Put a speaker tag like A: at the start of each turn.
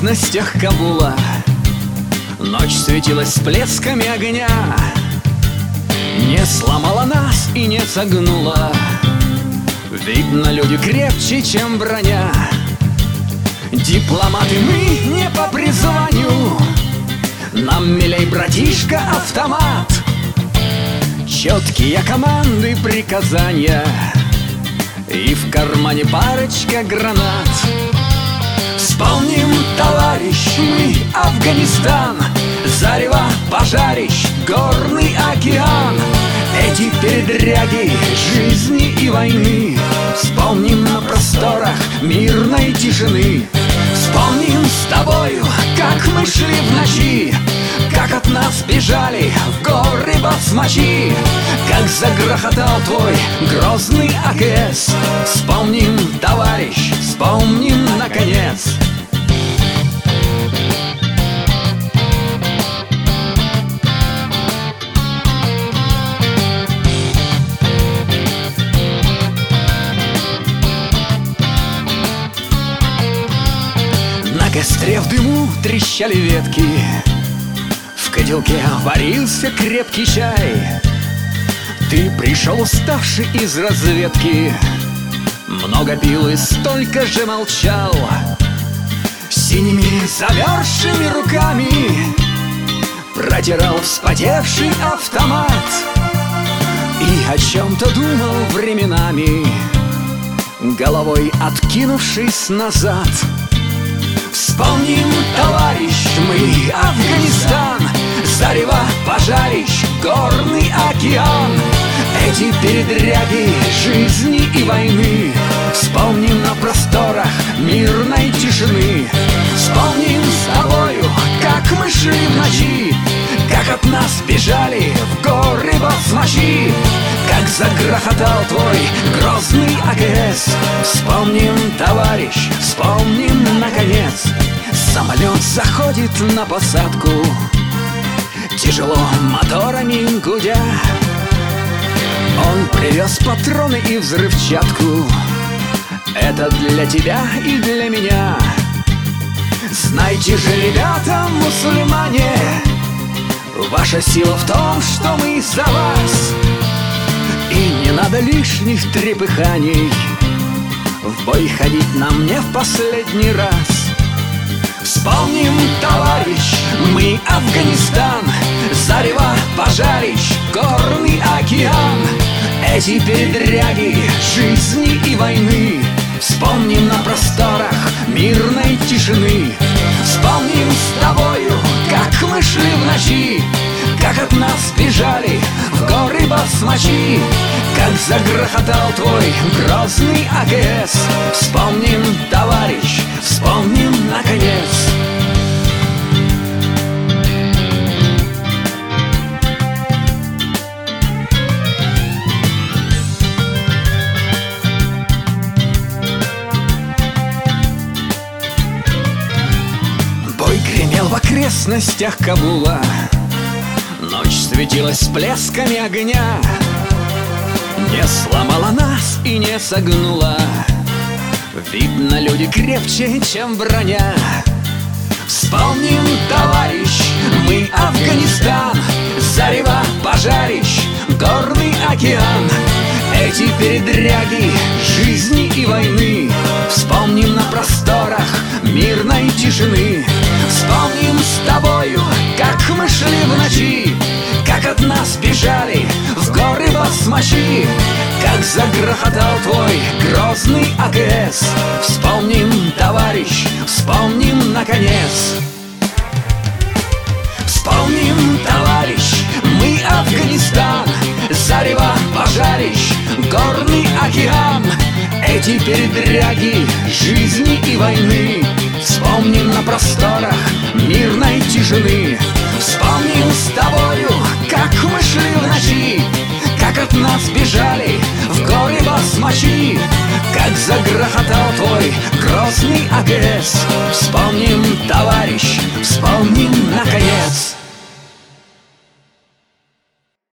A: окрестностях Кабула ночь светилась всплесками огня, не сломала нас и не согнула. Видно, люди крепче, чем броня. Дипломаты мы не по призванию, нам милей, братишка, автомат. Четкие команды, приказания, и в кармане парочка гранат. Вспомним, товарищ, мы Афганистан, зарево пожарищ, горный океан. Эти передряги жизни и войны вспомним на просторах мирной тишины. Вспомним с тобою, как мы шли в ночи, как от нас бежали в горы басмачи, как загрохотал твой грозный АКС. Вспомним, товарищ, вспомним наконец. На костре в дыму трещали ветки, в котелке варился крепкий чай. Ты пришел уставший из разведки, много пил и столько же молчал. Синими замерзшими руками протирал вспотевший автомат и о чем-то думал временами, головой откинувшись назад. Вспомним, товарищ, мы Афганистан, зарево пожарищ, горный океан. Эти передряги жизни и войны вспомним на просторах мирной тишины. Вспомним с тобою, как мы шли в ночи, как от нас бежали в горы басмачи, как загрохотал твой грозный АКС. Вспомним, товарищ, вспомним наконец. Самолет заходит на посадку, тяжело моторами гудя. Он привез патроны и взрывчатку, это для тебя и для меня. Знайте же, ребята, мусульмане, ваша сила в том, что мы за вас. И не надо лишних трепыханий, в бой ходить нам не в последний раз. Вспомним, товарищ, мы Афганистан, зарево пожарищ, горный океан. Эти передряги жизни и войны вспомним на просторах мирной тишины. Вспомним с тобою, как мы шли в ночи, как от нас бежали в горы басмачи, как загрохотал твой грозный АКС. Вспомним, товарищ, вспомним наконец. Бой гремел в окрестностях Кабула, ночь светилась всплесками огня, не сломала нас и не согнула. Видно, люди крепче, чем броня. Вспомним, товарищ, мы Афганистан, зарево пожарищ, горный океан. Эти передряги жизни и войны вспомним на просторах мирной тишины. Вспомним с тобою, как мы шли в ночи, как от нас бежали в горы басмачи, как загрохотал твой грозный АКС. Вспомним, товарищ, вспомним наконец. Вспомним, товарищ, мы Афганистан, зарево пожарищ, горный океан. Эти передряги жизни и войны вспомним на просторах мирной тишины. Вспомним с тобою, как мы шли в ночи, как от нас бежали в горы басмачи, как загрохотал твой грозный АКС. Вспомним,